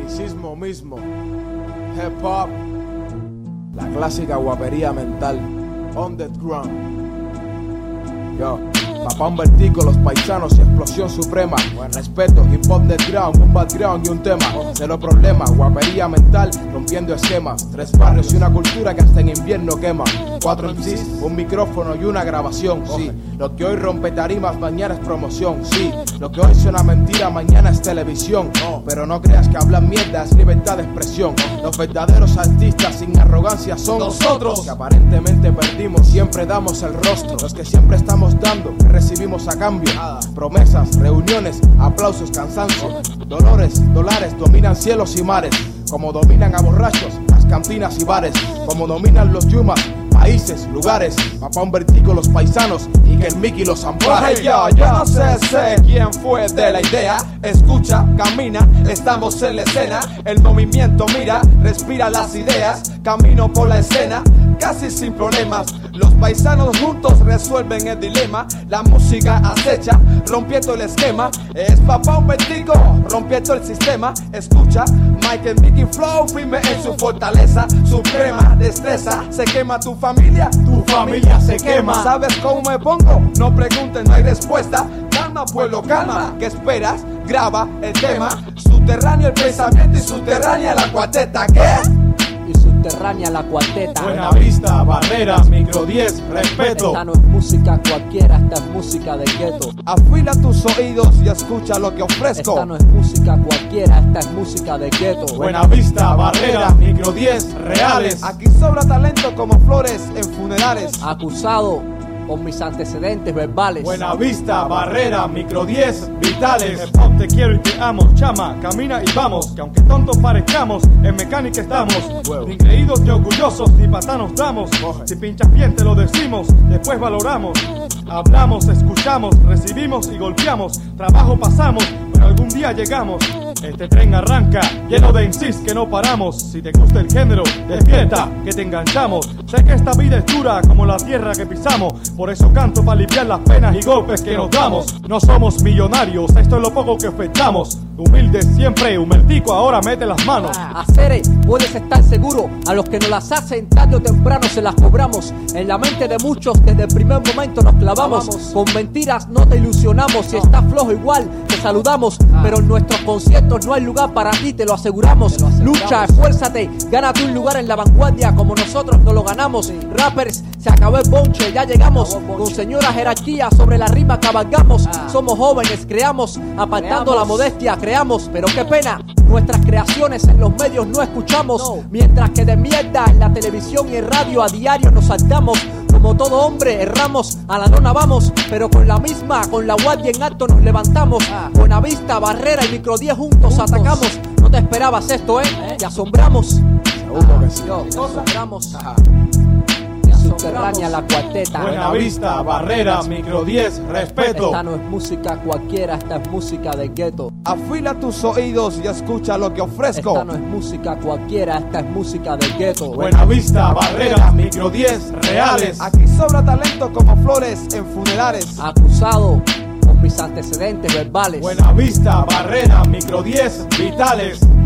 tecnicismo mismo, hip hop, la clásica guapería mental, on the ground. Yo, papá un vertico, los paisanos y explosión suprema. Buen respeto, hip hop underground, un background y un tema. Cero problema, guapería mental, rompiendo esquemas. 3 barrios y una cultura que hasta en invierno quema. 4 MCs, un micrófono y una grabación. Sí, lo que hoy rompe tarimas, mañana es promoción. Sí, lo que hoy suena mentira, mañana es televisión. Pero no creas que hablan mierda, es libertad de expresión. Los verdaderos artistas sin arrogancia son nosotros, que aparentemente perdimos, siempre damos el rostro. Los que siempre estamos dando, recibimos a cambio promesas, reuniones, aplausos, cansancio. Dolores, dólares dominan cielos y mares, como dominan a borrachos las cantinas y bares, como dominan los yumas, países, lugares. Papá un vertico, los paisanos y que el Mickey los ampare. Hey, yo no sé quién fue de la idea. Escucha, camina, estamos en la escena. El movimiento mira, respira las ideas. Camino por la escena, casi sin problemas. Los paisanos juntos resuelven el dilema. La música acecha, rompiendo el esquema. Es papá un vertigo, rompiendo el sistema. Escucha, Mike and Mickey Flow, firme en su fortaleza suprema. Destreza, se quema tu familia se quema. ¿Sabes cómo me pongo? No pregunten, no hay respuesta. Calma pueblo, calma, ¿qué esperas? Graba el tema. Subterráneo el pensamiento y subterránea la cuarteta. ¿Qué? Y subterránea la cuarteta. Buena Vista, Barreras, Micro 10, respeto. Esta no es música cualquiera, esta es música de gueto. Afila tus oídos y escucha lo que ofrezco. Esta no es música cualquiera, esta es música de gueto. Buena Vista, Barreras, Micro 10, reales. Aquí sobra talento como flores en funerales. Acusado con mis antecedentes verbales. Buena Vista, Barrera, Micro 10, vitales. Hip hop te quiero y te amo, chama, camina y vamos. Que aunque tontos parezcamos, en mecánica estamos. Ni creídos ni orgullosos, ni patanos damos. Si pinchas bien te lo decimos, después valoramos. Hablamos, escuchamos, recibimos y golpeamos. Trabajo pasamos, pero algún día llegamos. Este tren arranca, lleno de insist que no paramos. Si te gusta el género, despierta, que te enganchamos. Sé que esta vida es dura como la tierra que pisamos. Por eso canto para aliviar las penas y golpes que nos damos. No somos millonarios, esto es lo poco que ofertamos. Humildes siempre, humertico ahora mete las manos. Acere, puedes estar seguro, a los que nos las hacen tarde o temprano se las cobramos. En la mente de muchos desde el primer momento nos clavamos. Con mentiras no te ilusionamos, si estás flojo igual te saludamos. Pero en nuestros conciertos no hay lugar para ti, te lo aseguramos. Lucha, esfuérzate, gánate un lugar en la vanguardia como nosotros no lo ganamos. Rappers, se acabó el bonche, ya llegamos. Con señora jerarquía sobre la rima cabalgamos. Somos jóvenes, creamos, apartando la modestia, creamos. Pero qué pena, nuestras creaciones en los medios no escuchamos. Mientras que de mierda en la televisión y el radio a diario nos saltamos. Como todo hombre erramos, a la lona vamos, pero con la misma, con la guardia en alto nos levantamos. Buena Vista, Barrera y Micro 10 juntos atacamos. No te esperabas esto, te asombramos. Seguro que sí. Te asombramos. Subterránea la cuarteta. Buena Vista, Barrera, Micro 10, respeto. Esta no es música cualquiera, esta es música de gueto. Afila tus oídos y escucha lo que ofrezco. Esta no es música cualquiera, esta es música de gueto. Buena Vista, Barrera, Micro 10, reales. Aquí sobra talento como flores en funerales. Acusado con mis antecedentes verbales. Buena Vista, Barrera, Micro 10, vitales.